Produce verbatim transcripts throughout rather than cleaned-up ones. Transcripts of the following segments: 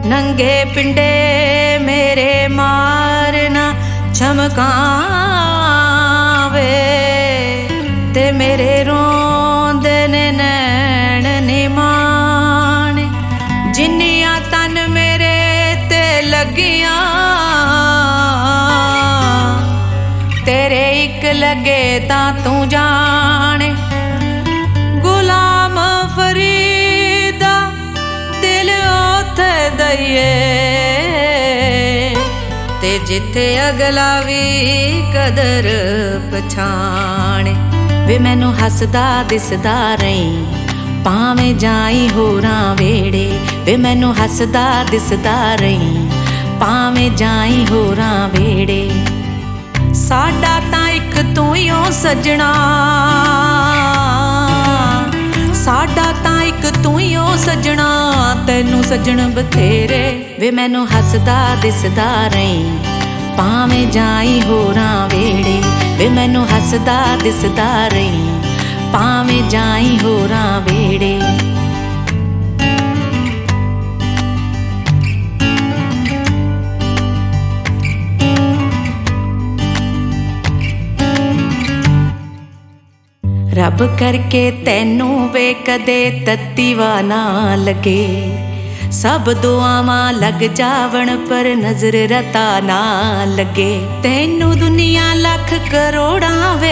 नंगे पिंडे मेरे मारना चमकावे ते मेरे रोंदे ने नैन निमाने जिन्नियां तन मेरे ते लगियां तेरे इक लगे तां तू जाने गुलाम फरीदा दिल ओथे दईए ते जिथे अगला भी कदर पछाणे वे मैनू हसदा दिसदा रही भावें जाई होरां वेड़े वे मैनू हसदा दिसदा रही भावें जाई होरां वेड़े साडा तां इक तू ही ओ सजना साडा तां इक तू ही ओ सजना तैनू सजन बथेरे वे मैनू हसदा दिसदा रही भावें जाई होरां वेड़े वे मैनू हसदा दिसदा रही भावें जाई होरां वेड़े रब करके तैनू वे कदे तत्तीवा ना लगे सब दुआवां लग जावण पर नजर रता ना लगे तैनू दुनिया लख करोड़ा वे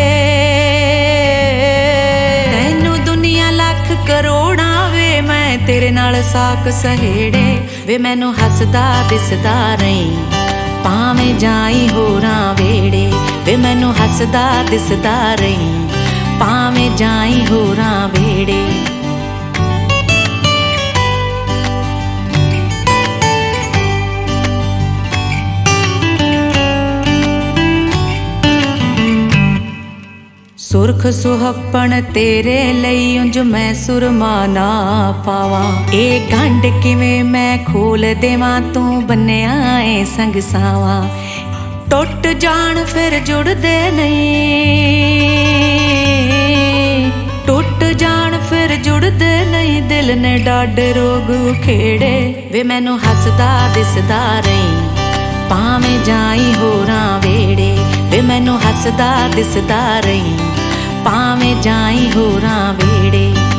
तैनू दुनिया लख करोड़ा वे मैं तेरे नाल साक सहेड़े वे मैनू हसदा दिसदा रही भावें जाई होरां वेड़े वे मैनू हसदा दिसदा रही भावें जाई होरां वेड़े सुरख सुहप्पण तेरे लई उंज मैं सुरमा ना पावां ए गंढ किवें मैं खोल देवां तू बन्निया ए संग सावां टुट जान फिर जुड़दे नहीं टुट जान फिर जुड़दे नहीं दिल ने डाड रोग उखेड़े वे मैनू हसदा दिसदा रही भावें जाई होरां वेड़े वे मैनू हसदा दिसदा रही भावें जाई होरां वेड़े।